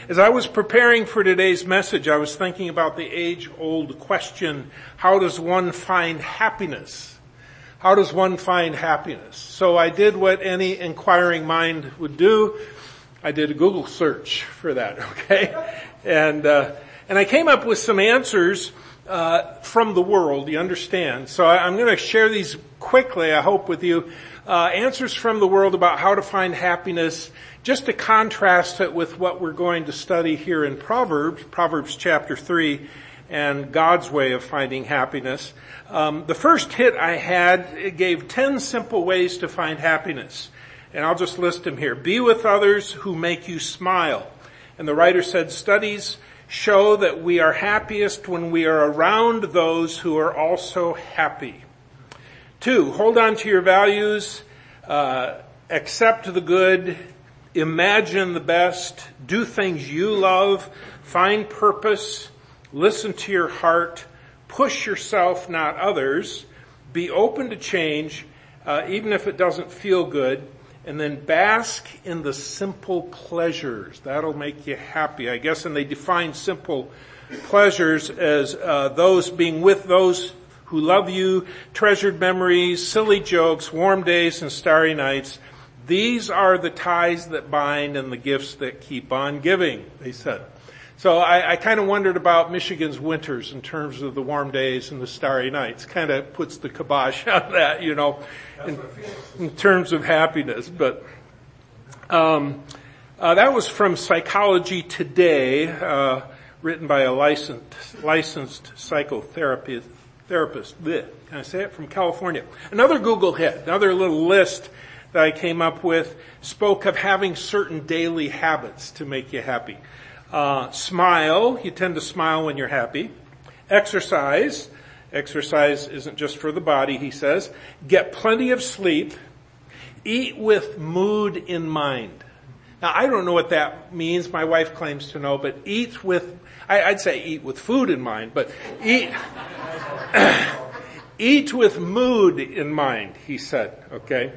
As I was preparing for today's message, I was thinking about the age-old question, how does one find happiness? How does one find happiness? So I did what any inquiring mind would do. I did a Google search for that, okay? And I came up with some answers from the world, you understand. So I'm going to share these quickly, I hope, with you. Answers from the world about how to find happiness, just to contrast it with what we're going to study here in Proverbs chapter 3, and God's way of finding happiness. The first hit I had, it gave 10 simple ways to find happiness. And I'll just list them here. Be with others who make you smile. And the writer said, studies show that we are happiest when we are around those who are also happy. 2, hold on to your values, accept the good, imagine the best, do things you love, find purpose, listen to your heart, push yourself, not others, be open to change, even if it doesn't feel good, and then bask in the simple pleasures. That'll make you happy, I guess. And they define simple pleasures as those being with those who love you, treasured memories, silly jokes, warm days, and starry nights. These are the ties that bind and the gifts that keep on giving, they said. So I kind of wondered about Michigan's winters in terms of the warm days and the starry nights. Kind of puts the kibosh on that, in terms of happiness. But that was from Psychology Today, written by a licensed psychotherapist. Can I say it? From California. Another Google hit, another little list that I came up with, spoke of having certain daily habits to make you happy. Smile. You tend to smile when you're happy. Exercise. Exercise isn't just for the body, he says. Get plenty of sleep. Eat with mood in mind. Now, I don't know what that means. My wife claims to know, but I'd say eat with food in mind, but eat with mood in mind, he said, okay?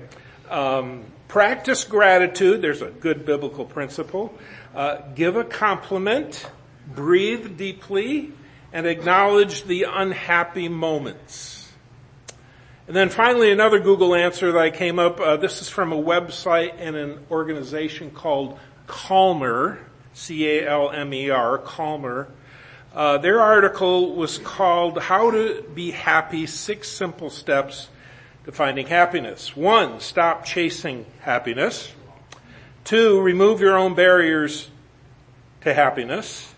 Practice gratitude. There's a good biblical principle. Give a compliment, breathe deeply, and acknowledge the unhappy moments. And then finally, another Google answer that I came up. This is from a website and an organization called Calmer, C-A-L-M-E-R, Calmer. Their article was called How to Be Happy, 6 Simple Steps to Finding Happiness. 1, stop chasing happiness. 2, remove your own barriers to happiness.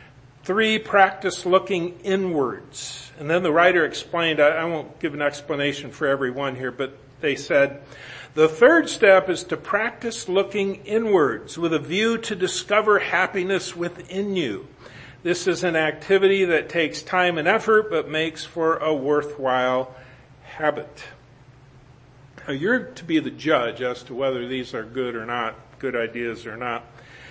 3, practice looking inwards. And then the writer explained, I won't give an explanation for every one here, but they said, the 3rd step is to practice looking inwards with a view to discover happiness within you. This is an activity that takes time and effort, but makes for a worthwhile habit. Now, you're to be the judge as to whether these are good or not, good ideas or not.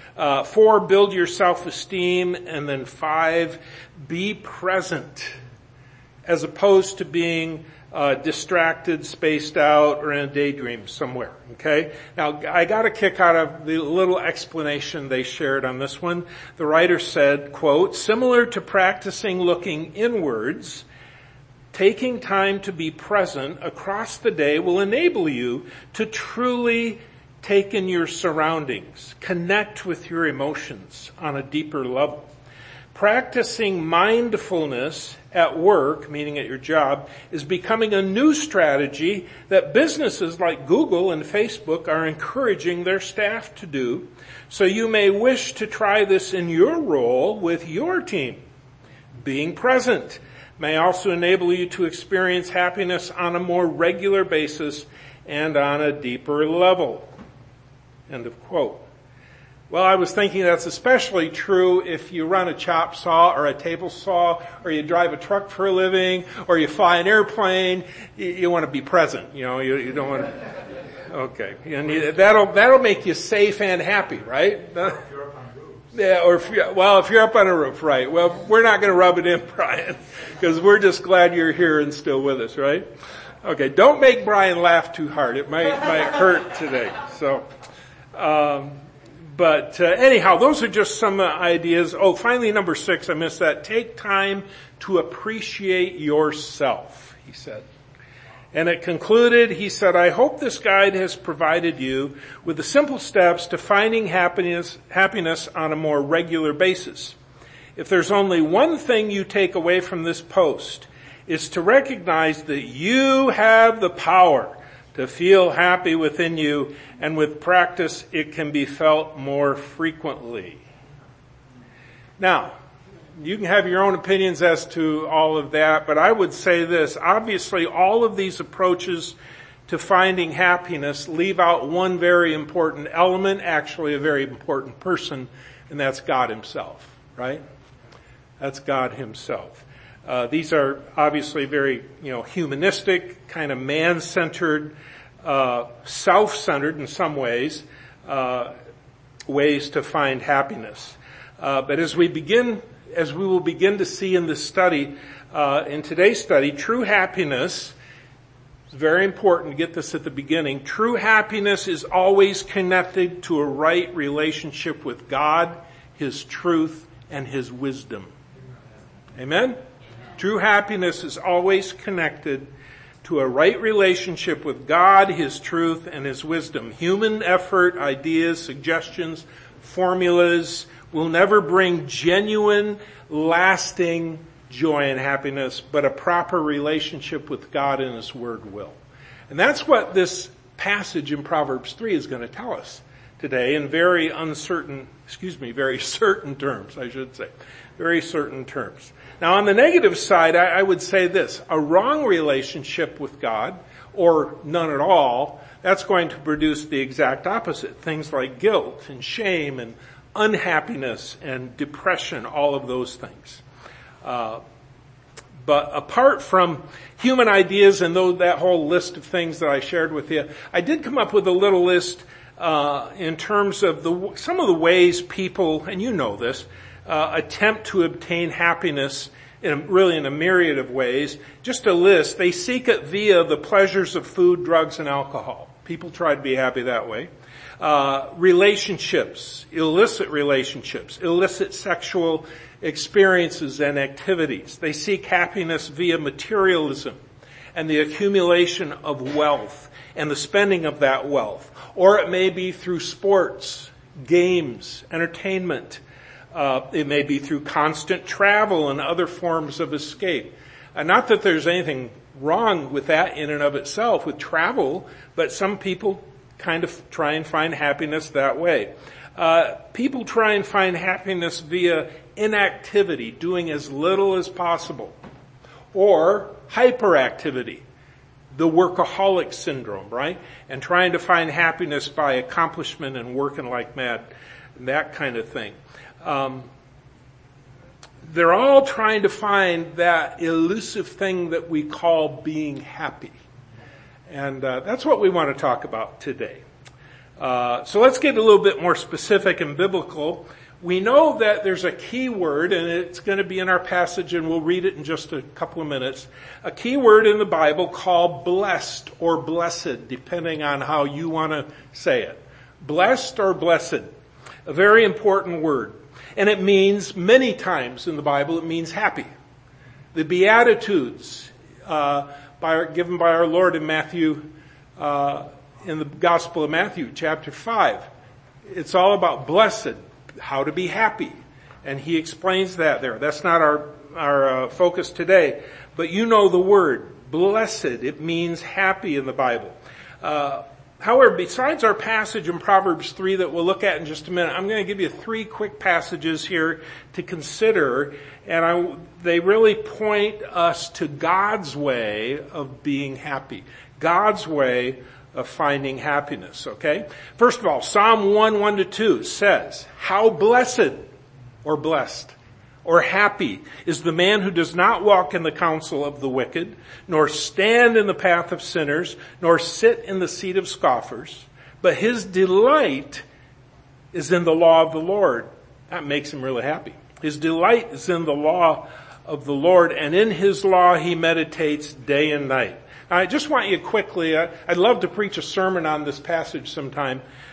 4, build your self-esteem. And then 5, be present, as opposed to being distracted, spaced out, or in a daydream somewhere, okay? Now, I got a kick out of the little explanation they shared on this one. The writer said, quote, similar to practicing looking inwards, taking time to be present across the day will enable you to truly take in your surroundings, connect with your emotions on a deeper level. Practicing mindfulness at work, meaning at your job, is becoming a new strategy that businesses like Google and Facebook are encouraging their staff to do. So you may wish to try this in your role with your team. Being present may also enable you to experience happiness on a more regular basis and on a deeper level. End of quote. Well, I was thinking that's especially true if you run a chop saw or a table saw, or you drive a truck for a living, or you fly an airplane. You want to be present, you don't want to. Okay, and that'll make you safe and happy, right? Yeah, if you're up on a roof, right? Well, we're not going to rub it in, Brian, because we're just glad you're here and still with us, right? Okay, don't make Brian laugh too hard. It might hurt today. So, But anyhow, those are just some ideas. Oh, finally, number 6, I missed that. Take time to appreciate yourself, he said. And it concluded, he said, I hope this guide has provided you with the simple steps to finding happiness on a more regular basis. If there's only one thing you take away from this post, it's to recognize that you have the power to feel happy within you, and with practice it can be felt more frequently. Now, you can have your own opinions as to all of that, but I would say this. Obviously, all of these approaches to finding happiness leave out one very important element, actually a very important person, and that's God himself, right? That's God himself. These are obviously very, humanistic, kind of man-centered, self-centered in some ways, ways to find happiness. But as we will begin to see in this study, in today's study, true happiness, it's very important to get this at the beginning, true happiness is always connected to a right relationship with God, his truth, and his wisdom. Amen? True happiness is always connected to a right relationship with God, his truth, and his wisdom. Human effort, ideas, suggestions, formulas will never bring genuine, lasting joy and happiness, but a proper relationship with God and his word will. And that's what this passage in Proverbs 3 is going to tell us today in very certain terms, I should say. Very certain terms. Now on the negative side, I would say this. A wrong relationship with God, or none at all, that's going to produce the exact opposite. Things like guilt and shame and unhappiness and depression, all of those things. But apart from human ideas and that whole list of things that I shared with you, I did come up with a little list in terms of some of the ways people, and you know this, attempt to obtain happiness in a myriad of ways. Just a list. They seek it via the pleasures of food, drugs, and alcohol. People try to be happy that way. Relationships, illicit sexual experiences and activities. They seek happiness via materialism and the accumulation of wealth and the spending of that wealth. Or it may be through sports, games, entertainment. It may be through constant travel and other forms of escape. Not that there's anything wrong with that in and of itself, with travel, but some people kind of try and find happiness that way. People try and find happiness via inactivity, doing as little as possible. Or hyperactivity, the workaholic syndrome, right? And trying to find happiness by accomplishment and working like mad, that kind of thing. They're all trying to find that elusive thing that we call being happy. And that's what we want to talk about today. So let's get a little bit more specific and biblical. We know that there's a key word, and it's going to be in our passage, and we'll read it in just a couple of minutes. A key word in the Bible called blessed or blessed, depending on how you want to say it. Blessed or blessed. A very important word. And it means, many times in the Bible, it means happy. The Beatitudes, given by our Lord in Matthew, in the Gospel of Matthew, chapter 5. It's all about blessed, how to be happy. And he explains that there. That's not our focus today. But you know the word, blessed. It means happy in the Bible. However, besides our passage in Proverbs 3 that we'll look at in just a minute, I'm going to give you 3 quick passages here to consider, and they really point us to God's way of being happy, God's way of finding happiness, okay? First of all, Psalm 1:1-2 says, "How blessed or blessed or happy is the man who does not walk in the counsel of the wicked, nor stand in the path of sinners, nor sit in the seat of scoffers, but his delight is in the law of the Lord." That makes him really happy. His delight is in the law of the Lord, and in his law he meditates day and night. I just want you quickly, I'd love to preach a sermon on this passage sometime,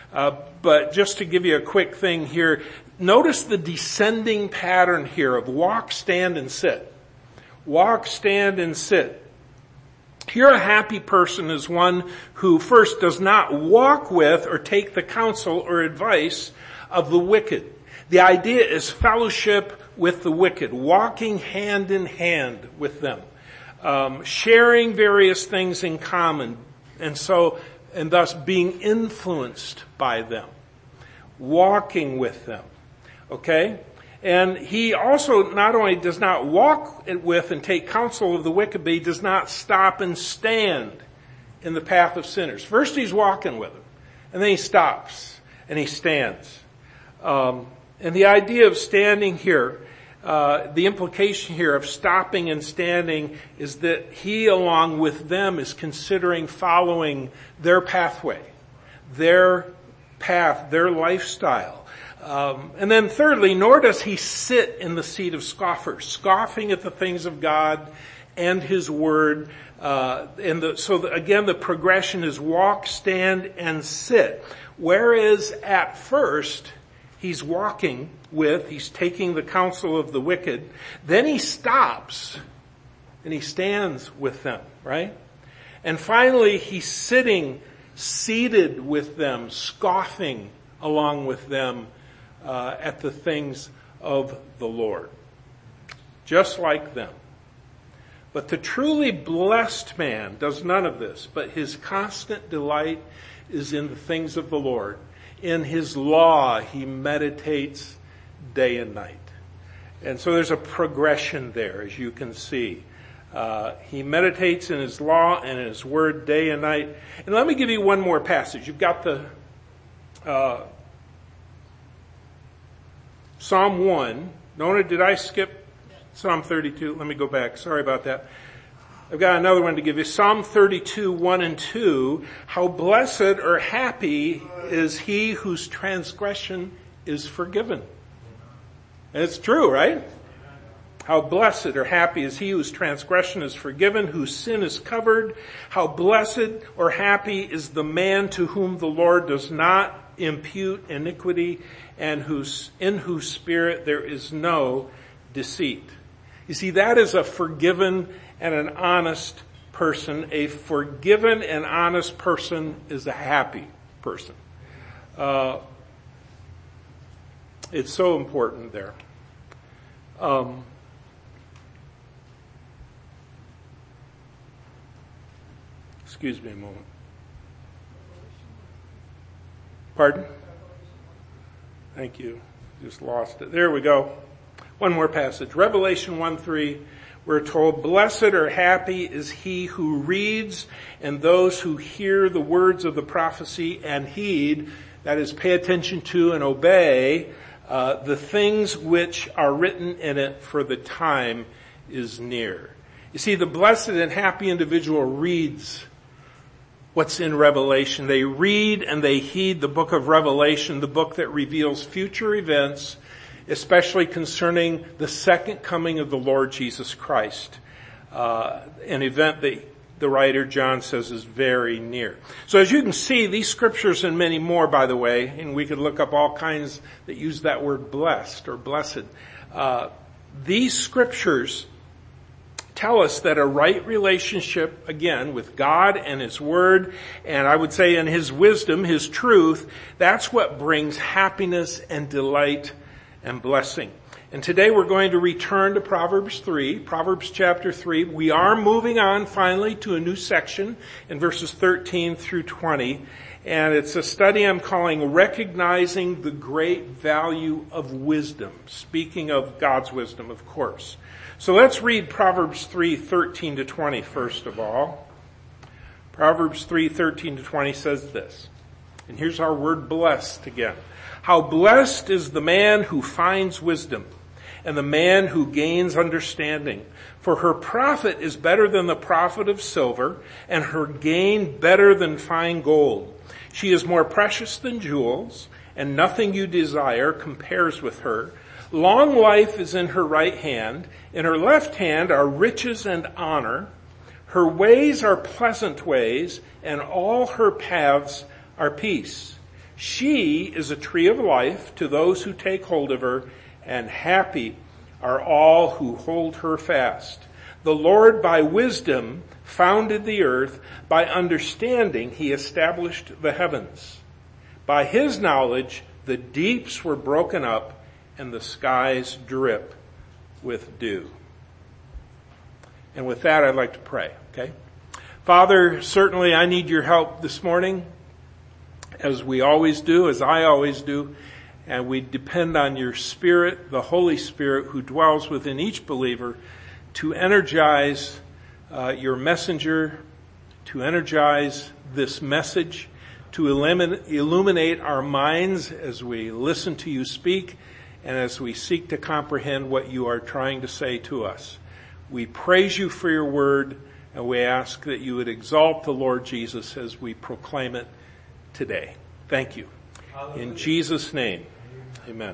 But just to give you a quick thing here, notice the descending pattern here of walk, stand, and sit. Walk, stand, and sit. Here a happy person is one who first does not walk with or take the counsel or advice of the wicked. The idea is fellowship with the wicked, walking hand in hand with them, sharing various things in common, and thus being influenced by them, walking with them. Okay? And he also not only does not walk with and take counsel of the wicked, but he does not stop and stand in the path of sinners. First he's walking with them, and then he stops and he stands. And the idea of standing here, the implication here of stopping and standing is that he, along with them, is considering following their pathway, their path, their lifestyle. And then thirdly, nor does he sit in the seat of scoffers, scoffing at the things of God and His Word. Again, the progression is walk, stand, and sit. Whereas at first, he's walking with, he's taking the counsel of the wicked. Then he stops and he stands with them, right? And finally, he's seated with them, scoffing along with them at the things of the Lord. Just like them. But the truly blessed man does none of this, but his constant delight is in the things of the Lord. In His law, he meditates day and night. And so there's a progression there, as you can see. He meditates in His law and in His word day and night. And let me give you one more passage. You've got the Psalm 1. Nona, did I skip Psalm 32? Let me go back. Sorry about that. I've got another one to give you. Psalm 32, 1 and 2. How blessed or happy is he whose transgression is forgiven. And it's true, right? How blessed or happy is he whose transgression is forgiven, whose sin is covered. How blessed or happy is the man to whom the Lord does not impute iniquity and in whose spirit there is no deceit. You see, that is a forgiven and an honest person. A forgiven and honest person is a happy person. It's so important there. Excuse me a moment. Pardon? Thank you. Just lost it. There we go. One more passage. Revelation 1:3. We're told, blessed or happy is he who reads and those who hear the words of the prophecy and heed, that is, pay attention to and obey, the things which are written in it, for the time is near. You see, the blessed and happy individual reads what's in Revelation. They read and they heed the book of Revelation, the book that reveals future events, especially concerning the second coming of the Lord Jesus Christ, an event that the writer John says is very near. So as you can see, these scriptures and many more, by the way, and we could look up all kinds that use that word blessed or blessed. These scriptures tell us that a right relationship, again, with God and His Word, and I would say in His wisdom, His truth, that's what brings happiness and delight and blessing. And today we're going to return to Proverbs chapter 3. We are moving on finally to a new section in verses 13 through 20. And it's a study I'm calling Recognizing the Great Value of Wisdom. Speaking of God's wisdom, of course. So let's read Proverbs 3:13 to 20 first of all. Proverbs 3:13 to 20 says this. And here's our word blessed again. How blessed is the man who finds wisdom, and the man who gains understanding. For her profit is better than the profit of silver, and her gain better than fine gold. She is more precious than jewels, and nothing you desire compares with her. Long life is in her right hand. In her left hand are riches and honor. Her ways are pleasant ways, and all her paths are peace. She is a tree of life to those who take hold of her, and happy are all who hold her fast. The Lord by wisdom founded the earth. By understanding he established the heavens. By his knowledge the deeps were broken up, and the skies drip with dew. And with that, I'd like to pray, okay? Father, certainly I need your help this morning, as we always do, as I always do, and we depend on your Spirit, the Holy Spirit, who dwells within each believer, to energize your messenger, to energize this message, to illuminate our minds as we listen to you speak, and as we seek to comprehend what you are trying to say to us. We praise you for your word, and we ask that you would exalt the Lord Jesus as we proclaim it today. Thank you. Hallelujah. In Jesus' name, amen.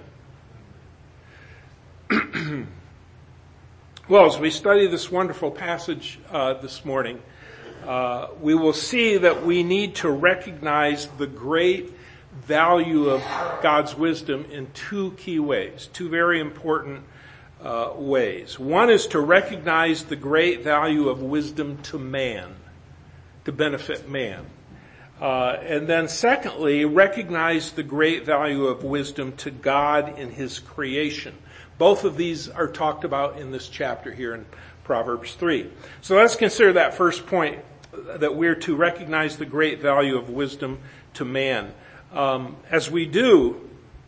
Well, as we study this wonderful passage this morning, we will see that we need to recognize the great value of God's wisdom in two key ways, two very important ways. One is to recognize the great value of wisdom to man, to benefit man. And then secondly, recognize the great value of wisdom to God in his creation. Both of these are talked about in this chapter here in Proverbs 3. So let's consider that first point, that we're to recognize the great value of wisdom to man. As we do,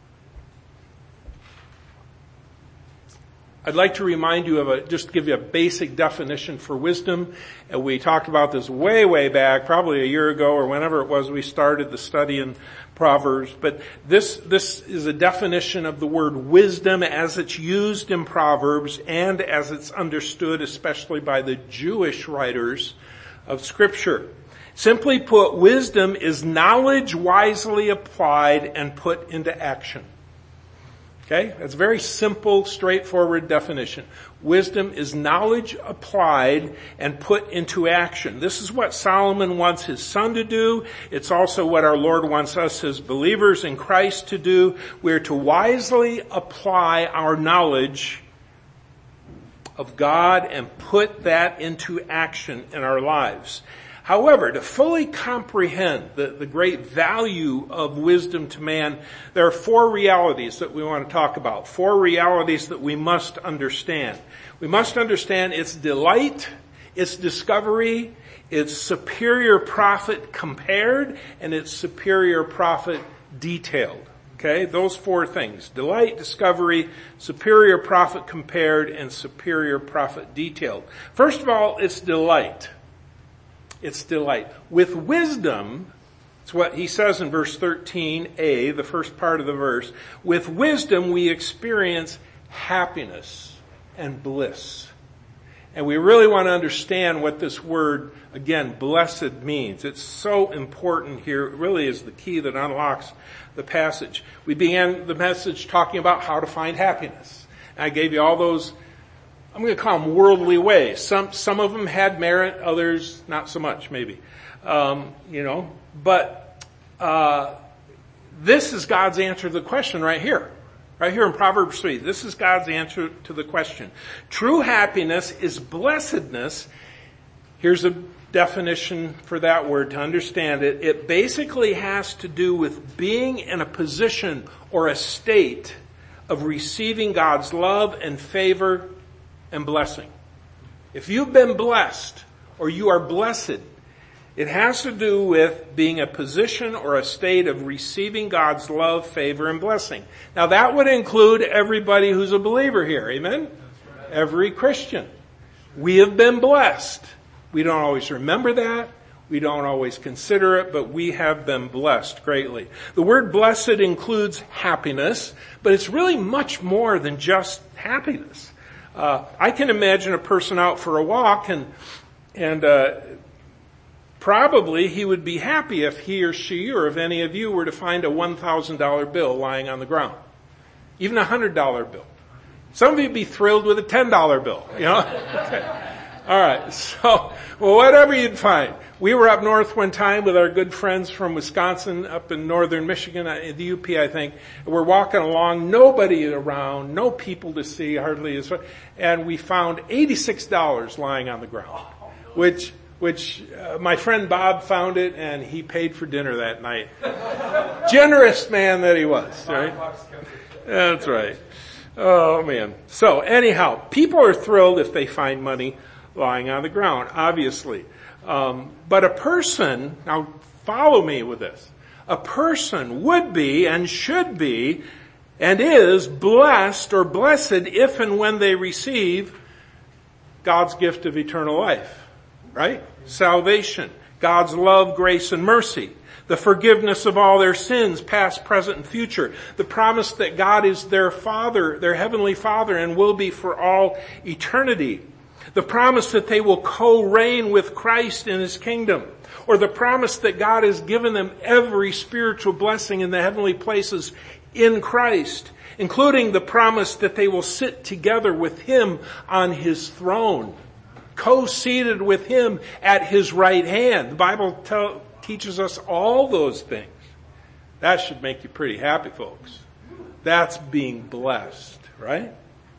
I'd like to remind you of just give you a basic definition for wisdom. And we talked about this way back, probably a year ago or whenever it was we started the study in Proverbs. But this is a definition of the word wisdom as it's used in Proverbs and as it's understood especially by the Jewish writers of Scripture. Simply put, wisdom is knowledge wisely applied and put into action. Okay? That's a very simple, straightforward definition. Wisdom is knowledge applied and put into action. This is what Solomon wants his son to do. It's also what our Lord wants us as believers in Christ to do. We're to wisely apply our knowledge of God and put that into action in our lives. However, to fully comprehend the great value of wisdom to man, there are four realities that we want to talk about. Four realities that we must understand. We must understand its delight, its discovery, its superior profit compared, and its superior profit detailed. Okay, those four things. Delight, discovery, superior profit compared, and superior profit detailed. First of all, it's delight. It's delight. With wisdom, it's what he says in verse 13a, the first part of the verse. With wisdom we experience happiness and bliss. And we really want to understand what this word, again, blessed means. It's so important here. It really is the key that unlocks the passage. We began the message talking about how to find happiness. And I gave you all those, I'm going to call them worldly ways. Some of them had merit, others not so much, maybe. But this is God's answer to the question right here. Right here in Proverbs 3. This is God's answer to the question. True happiness is blessedness. Here's a definition for that word to understand it. It basically has to do with being in a position or a state of receiving God's love and favor and blessing. If you've been blessed or you are blessed, it has to do with being a position or a state of receiving God's love, favor, and blessing. Now that would include everybody who's a believer here. Amen? Right. Every Christian. We have been blessed. We don't always remember that. We don't always consider it, but we have been blessed greatly. The word blessed includes happiness, but it's really much more than just happiness. I can imagine a person out for a walk and probably he would be happy if he or she or if any of you were to find a $1,000 bill lying on the ground. Even a $100 bill. Some of you would be thrilled with a $10 bill, you know. Okay. All right. So, well, whatever you'd find. We were up north one time with our good friends from Wisconsin, up in northern Michigan, the UP, I think. We're walking along, nobody around, no people to see, hardly as, and we found $86 lying on the ground, which my friend Bob found it, and he paid for dinner that night. Generous man that he was, right? That's right. Oh man. So anyhow, people are thrilled if they find money lying on the ground, obviously. But a person, now follow me with this, a person would be and should be and is blessed or blessed if and when they receive God's gift of eternal life, right? Salvation, God's love, grace, and mercy, the forgiveness of all their sins, past, present, and future, the promise that God is their Father, their Heavenly Father, and will be for all eternity, the promise that they will co-reign with Christ in His kingdom, or the promise that God has given them every spiritual blessing in the heavenly places in Christ, including the promise that they will sit together with Him on His throne, co-seated with Him at His right hand. The Bible teaches us all those things. That should make you pretty happy, folks. That's being blessed, right?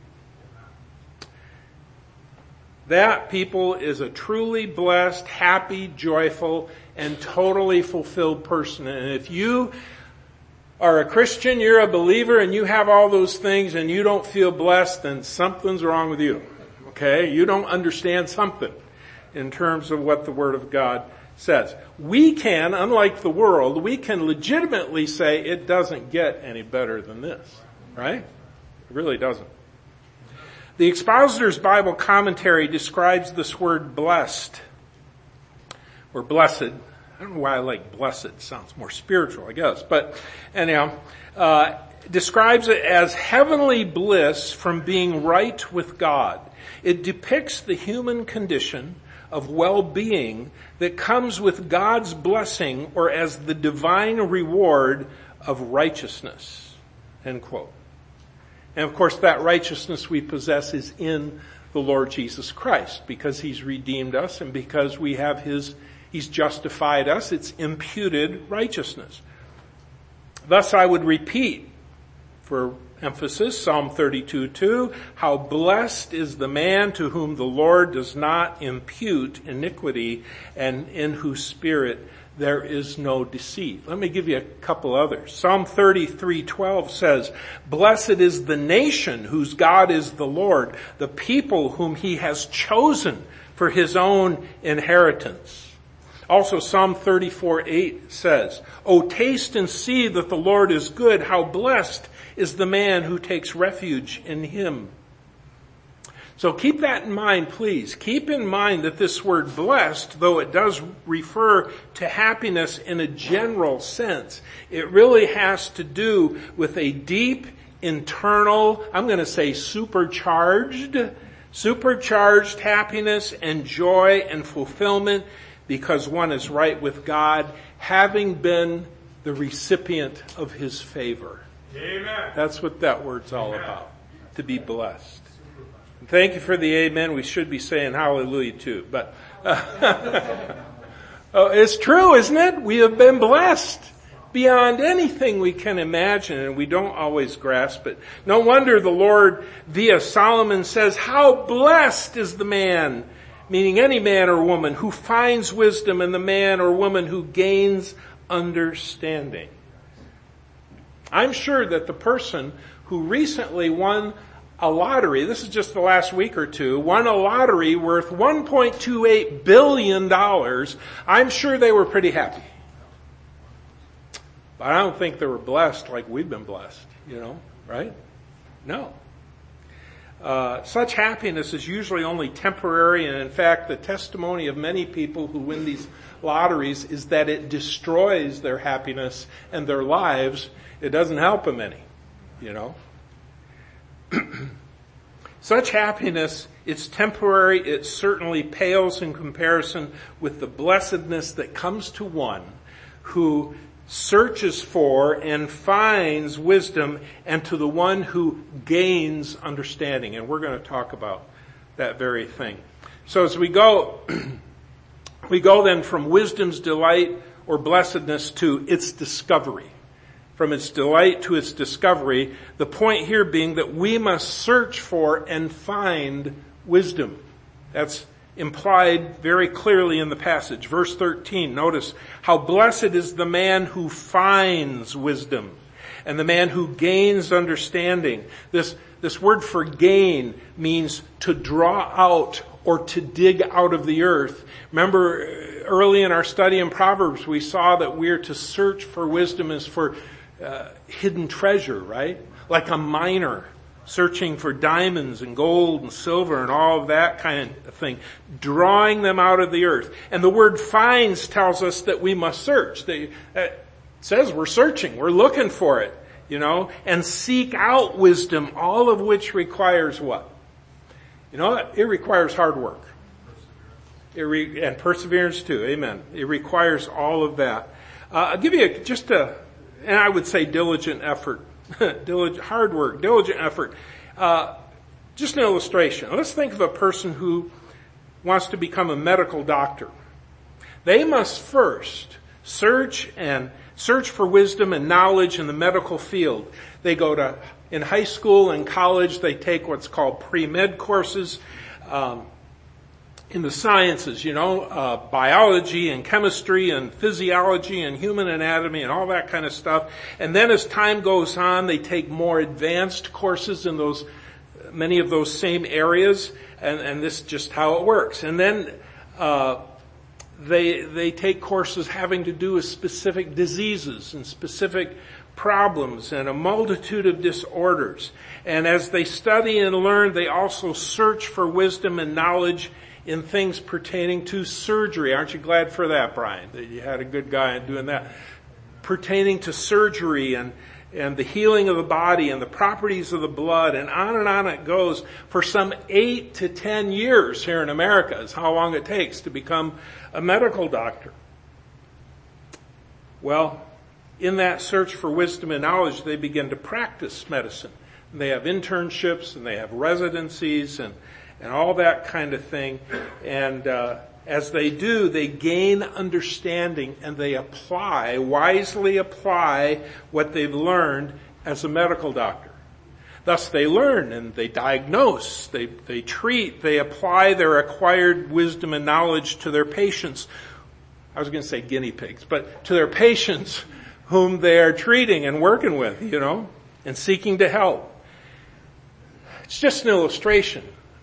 That, people, is a truly blessed, happy, joyful, and totally fulfilled person. And if you are a Christian, you're a believer, and you have all those things and you don't feel blessed, then something's wrong with you. Okay? You don't understand something in terms of what the Word of God says. We can, unlike the world, we can legitimately say it doesn't get any better than this. Right? It really doesn't. The Expositor's Bible Commentary describes this word blessed, or blessed. I don't know why I like blessed. It sounds more spiritual, I guess. But anyhow, describes it as heavenly bliss from being right with God. It depicts the human condition of well-being that comes with God's blessing or as the divine reward of righteousness. End quote. And of course that righteousness we possess is in the Lord Jesus Christ because He's redeemed us and because we have He's justified us. It's imputed righteousness. Thus I would repeat for emphasis Psalm 32:2, how blessed is the man to whom the Lord does not impute iniquity and in whose spirit there is no deceit. Let me give you a couple others. Psalm 33:12 says, blessed is the nation whose God is the Lord, the people whom He has chosen for His own inheritance. Also Psalm 34:8 says, O taste and see that the Lord is good, how blessed is the man who takes refuge in Him. So keep that in mind, please. Keep in mind that this word blessed, though it does refer to happiness in a general sense, it really has to do with a deep, internal, I'm going to say supercharged happiness and joy and fulfillment because one is right with God, having been the recipient of His favor. Amen. That's what that word's all about, to be blessed. Thank you for the amen. We should be saying hallelujah too, but it's true, isn't it? We have been blessed beyond anything we can imagine, and we don't always grasp it. No wonder the Lord via Solomon says, how blessed is the man, meaning any man or woman who finds wisdom, and the man or woman who gains understanding. I'm sure that the person who recently won a lottery, this is just the last week or two, won a lottery worth $1.28 billion, I'm sure they were pretty happy. But I don't think they were blessed like we've been blessed, right? No. Such happiness is usually only temporary, and in fact, the testimony of many people who win these lotteries is that it destroys their happiness and their lives. It doesn't help them any, Such happiness, it's temporary, it certainly pales in comparison with the blessedness that comes to one who searches for and finds wisdom, and to the one who gains understanding. And we're going to talk about that very thing. So as we go then from wisdom's delight or blessedness to its discovery. From its delight to its discovery, the point here being that we must search for and find wisdom. That's implied very clearly in the passage. Verse 13, notice how blessed is the man who finds wisdom and the man who gains understanding. This word for gain means to draw out or to dig out of the earth. Remember, early in our study in Proverbs, we saw that we are to search for wisdom as for hidden treasure, right? Like a miner searching for diamonds and gold and silver and all of that kind of thing, drawing them out of the earth. And the word finds tells us that we must search. It says we're searching, we're looking for it, and seek out wisdom, all of which requires what? It requires hard work. And perseverance too, amen. It requires all of that. I'll give you and I would say diligent effort. Hard work, diligent effort. Just an illustration. Let's think of a person who wants to become a medical doctor. They must first search for wisdom and knowledge in the medical field. They go in high school and college, they take what's called pre-med courses, in the sciences, biology and chemistry and physiology and human anatomy and all that kind of stuff. And then as time goes on, they take more advanced courses in many of those same areas. And this is just how it works. And then, they take courses having to do with specific diseases and specific problems and a multitude of disorders. And as they study and learn, they also search for wisdom and knowledge in things pertaining to surgery. Aren't you glad for that, Brian, that you had a good guy doing that? Pertaining to surgery and the healing of the body and the properties of the blood, and on it goes for some 8 to 10 years here in America is how long it takes to become a medical doctor. Well, in that search for wisdom and knowledge, they begin to practice medicine. And they have internships and they have residencies and all that kind of thing. And as they do, they gain understanding and they wisely apply what they've learned as a medical doctor. Thus they learn and they diagnose, they treat, they apply their acquired wisdom and knowledge to their patients. I was going to say guinea pigs, but to their patients whom they are treating and working with, and seeking to help. It's just an illustration.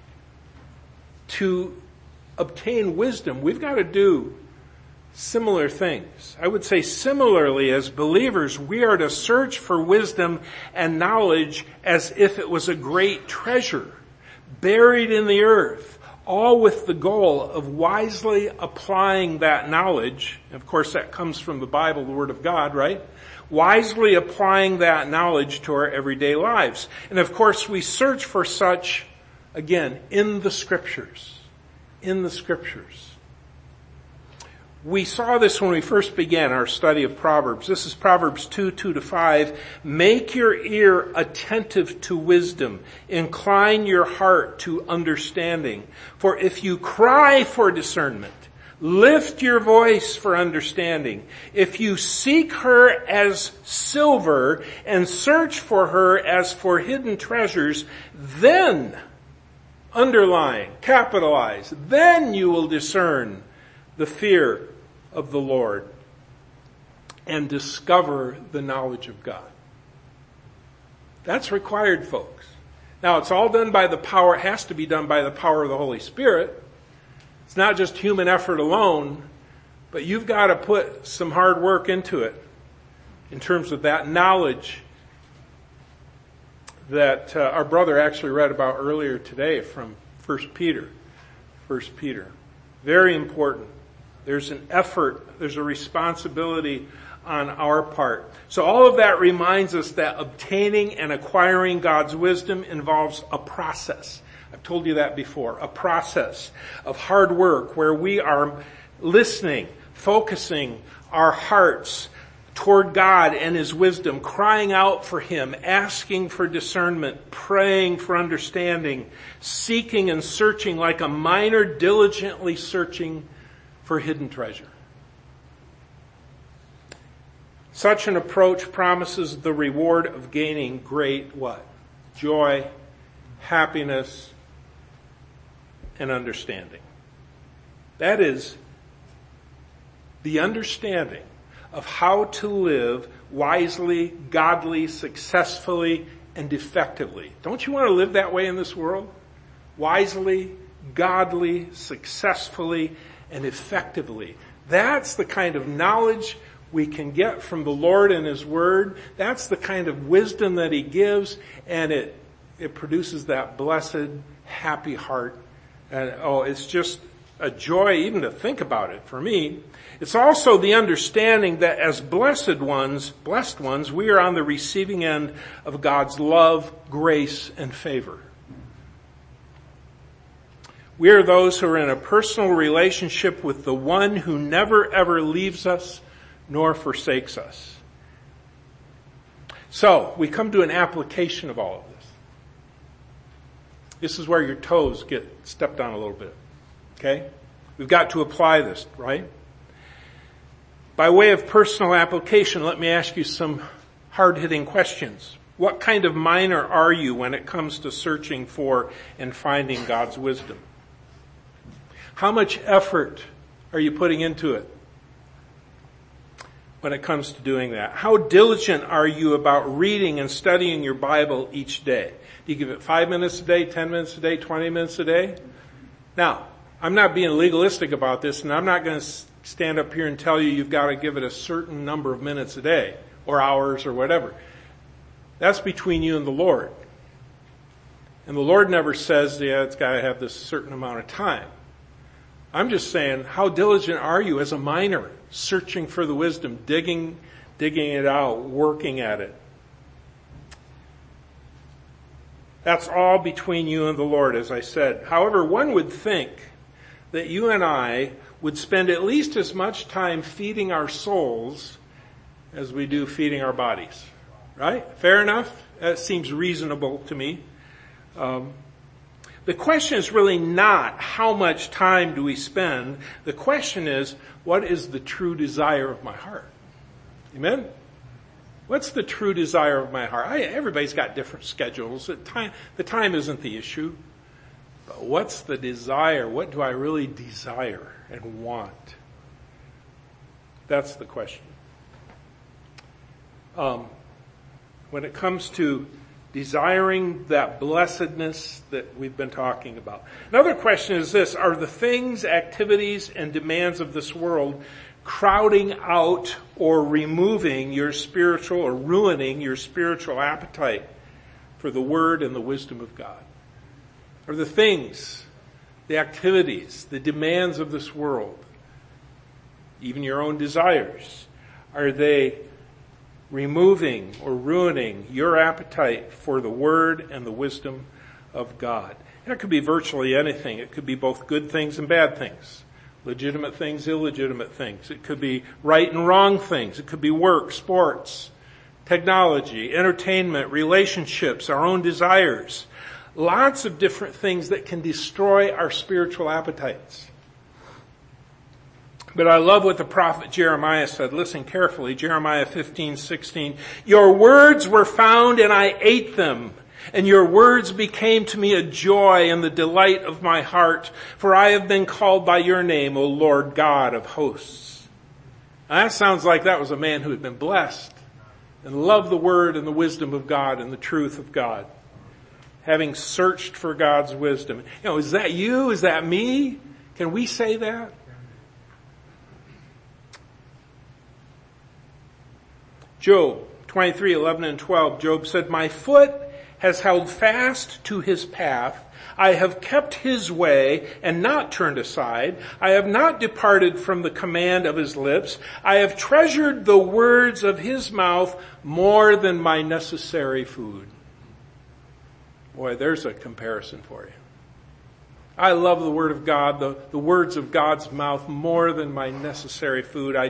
To obtain wisdom, we've got to do similar things. I would say similarly, as believers, we are to search for wisdom and knowledge as if it was a great treasure buried in the earth, all with the goal of wisely applying that knowledge. Of course, that comes from the Bible, the Word of God, right? Wisely applying that knowledge to our everyday lives. And of course, we search for such, again, in the Scriptures. In the Scriptures. We saw this when we first began our study of Proverbs. This is Proverbs 2:2-5. Make your ear attentive to wisdom. Incline your heart to understanding. For if you cry for discernment, lift your voice for understanding. If you seek her as silver and search for her as for hidden treasures, then, underline, capitalize, then you will discern the fear of the Lord and discover the knowledge of God. That's required, folks. Now, it's all done by the power, it has to be done by the power of the Holy Spirit. It's not just human effort alone, but you've got to put some hard work into it in terms of that knowledge that our brother actually read about earlier today from 1 Peter. 1 Peter. Very important. There's an effort, there's a responsibility on our part. So all of that reminds us that obtaining and acquiring God's wisdom involves a process. I've told you that before. A process of hard work where we are listening, focusing our hearts, toward God and His wisdom, crying out for Him, asking for discernment, praying for understanding, seeking and searching like a miner diligently searching for hidden treasure. Such an approach promises the reward of gaining great what? Joy, happiness, and understanding. That is the understanding of how to live wisely, godly, successfully, and effectively. Don't you want to live that way in this world? Wisely, godly, successfully, and effectively. That's the kind of knowledge we can get from the Lord and His Word. That's the kind of wisdom that He gives, and it produces that blessed, happy heart. And it's just a joy even to think about it for me. It's also the understanding that as blessed ones, we are on the receiving end of God's love, grace, and favor. We are those who are in a personal relationship with the one who never ever leaves us nor forsakes us. So, we come to an application of all of this. This is where your toes get stepped on a little bit. Okay? We've got to apply this, right? By way of personal application, let me ask you some hard-hitting questions. What kind of miner are you when it comes to searching for and finding God's wisdom? How much effort are you putting into it when it comes to doing that? How diligent are you about reading and studying your Bible each day? Do you give it 5 minutes a day, 10 minutes a day, 20 minutes a day? Now, I'm not being legalistic about this, and I'm not going to stand up here and tell you you've got to give it a certain number of minutes a day or hours or whatever. That's between you and the Lord. And the Lord never says, it's got to have this certain amount of time. I'm just saying, how diligent are you as a miner, searching for the wisdom, digging it out, working at it? That's all between you and the Lord, as I said. However, one would think that you and I would spend at least as much time feeding our souls as we do feeding our bodies. Right? Fair enough? That seems reasonable to me. The question is really not how much time do we spend. The question is, what is the true desire of my heart? Amen? What's the true desire of my heart? Everybody's got different schedules. The time isn't the issue. But what's the desire? What do I really desire and want? That's the question. When it comes to desiring that blessedness that we've been talking about. Another question is this: are the things, activities, and demands of this world crowding out or removing your spiritual or ruining your spiritual appetite for the Word and the wisdom of God? Are the things, the activities, the demands of this world, even your own desires, are they removing or ruining your appetite for the Word and the wisdom of God? And it could be virtually anything. It could be both good things and bad things. Legitimate things, illegitimate things. It could be right and wrong things. It could be work, sports, technology, entertainment, relationships, our own desires. Lots of different things that can destroy our spiritual appetites. But I love what the prophet Jeremiah said. Listen carefully. Jeremiah 15:16. Your words were found and I ate them. And your words became to me a joy and the delight of my heart. For I have been called by your name, O Lord God of hosts. Now that sounds like that was a man who had been blessed and loved the word and the wisdom of God and the truth of God. Having searched for God's wisdom. Is that you? Is that me? Can we say that? Job 23:11 and 12. Job said, my foot has held fast to his path. I have kept his way and not turned aside. I have not departed from the command of his lips. I have treasured the words of his mouth more than my necessary food. Boy, there's a comparison for you. I love the Word of God, the words of God's mouth more than my necessary food. I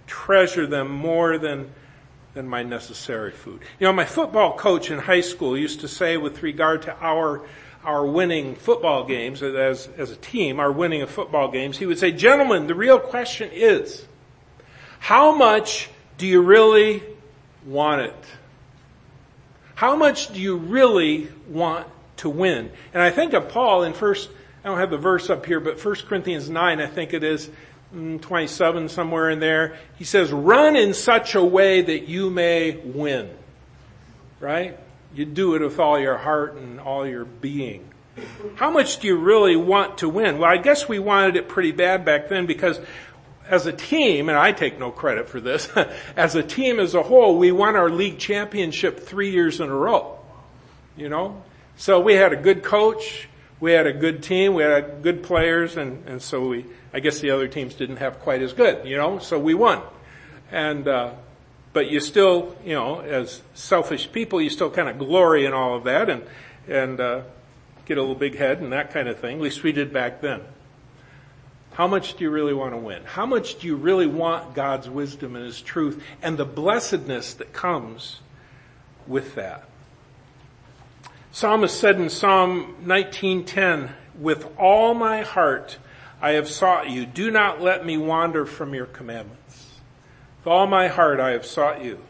treasure them more than my necessary food. My football coach in high school used to say with regard to our winning football games as a team, our winning of football games, he would say, gentlemen, the real question is, how much do you really want it? How much do you really want to win? And I think of Paul in I don't have the verse up here, but 1 Corinthians 9, I think it is, 27, somewhere in there. He says, run in such a way that you may win. Right? You do it with all your heart and all your being. How much do you really want to win? Well, I guess we wanted it pretty bad back then because as a team, and I take no credit for this, as a team as a whole, we won our league championship 3 years in a row. So we had a good coach, we had a good team, we had good players, and so I guess the other teams didn't have quite as good, so we won. And, but you still, as selfish people, you still kind of glory in all of that and get a little big head and that kind of thing. At least we did back then. How much do you really want to win? How much do you really want God's wisdom and His truth and the blessedness that comes with that? Psalmist said in Psalm 19:10, with all my heart I have sought you. Do not let me wander from your commandments. With all my heart I have sought you.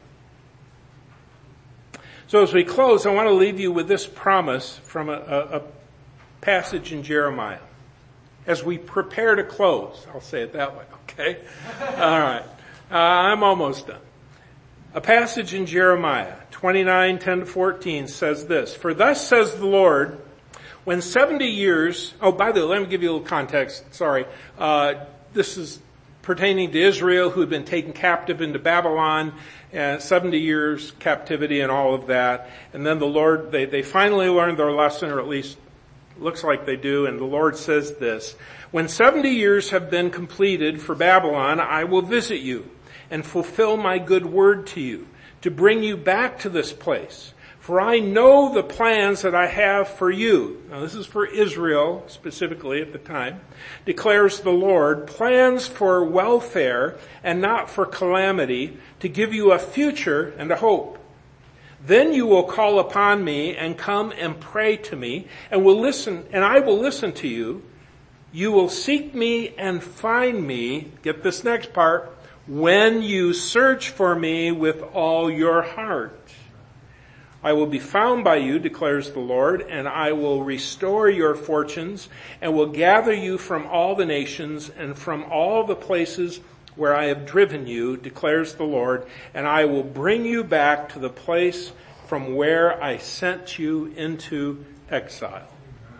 So as we close, I want to leave you with this promise from a passage in Jeremiah. As we prepare to close, I'll say it that way, okay? All right. I'm almost done. A passage in Jeremiah 29:10-14 says this, for thus says the Lord, when 70 years, by the way, let me give you a little context, sorry. This is pertaining to Israel who had been taken captive into Babylon, 70 years captivity and all of that. And then the Lord, they finally learned their lesson, or at least looks like they do, and the Lord says this, when 70 years have been completed for Babylon, I will visit you and fulfill my good word to you, to bring you back to this place. For I know the plans that I have for you. Now this is for Israel specifically at the time, declares the Lord, plans for welfare and not for calamity, to give you a future and a hope. Then you will call upon me and come and pray to me and I will listen to you. You will seek me and find me, get this next part, when you search for me with all your heart. I will be found by you, declares the Lord, and I will restore your fortunes and will gather you from all the nations and from all the places where I have driven you, declares the Lord, and I will bring you back to the place from where I sent you into exile.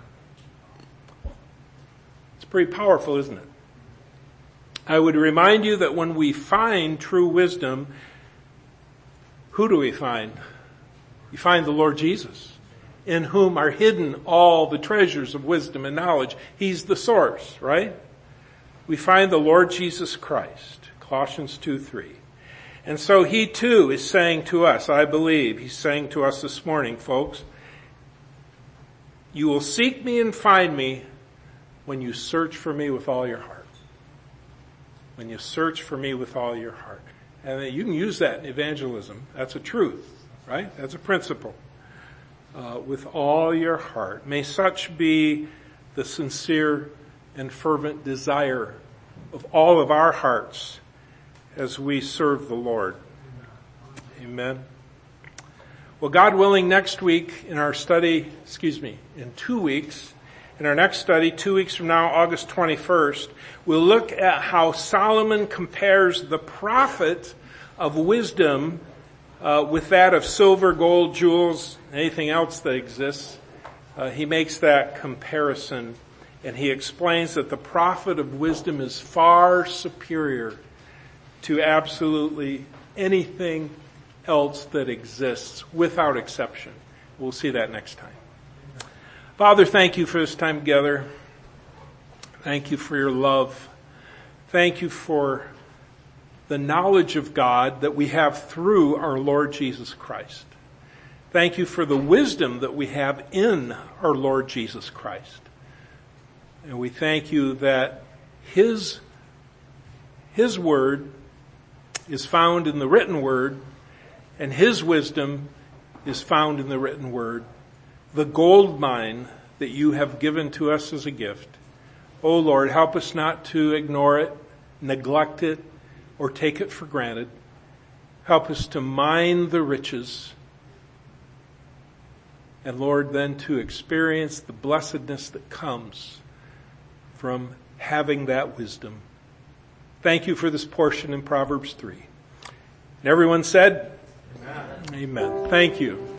It's pretty powerful, isn't it? I would remind you that when we find true wisdom, who do we find? You find the Lord Jesus, in whom are hidden all the treasures of wisdom and knowledge. He's the source, right? We find the Lord Jesus Christ, Colossians 2:3. And so He too is saying to us, I believe, He's saying to us this morning, folks, you will seek me and find me when you search for me with all your heart. When you search for me with all your heart. And you can use that in evangelism. That's a truth, right? That's a principle. With all your heart. May such be the sincere and fervent desire of all of our hearts as we serve the Lord. Amen. Well, God willing, next week in our study, in 2 weeks, in our next study, 2 weeks from now, August 21st, we'll look at how Solomon compares the profit of wisdom with that of silver, gold, jewels, anything else that exists. He makes that comparison, and he explains that the profit of wisdom is far superior to absolutely anything else that exists, without exception. We'll see that next time. Father, thank you for this time together. Thank you for your love. Thank you for the knowledge of God that we have through our Lord Jesus Christ. Thank you for the wisdom that we have in our Lord Jesus Christ. And we thank you that His word is found in the written word, and his wisdom is found in the written word, the gold mine that you have given to us as a gift. Oh Lord, help us not to ignore it, neglect it, or take it for granted. Help us to mine the riches. And Lord, then to experience the blessedness that comes from having that wisdom. Thank you for this portion in Proverbs 3. And everyone said, Amen. Amen. Thank you.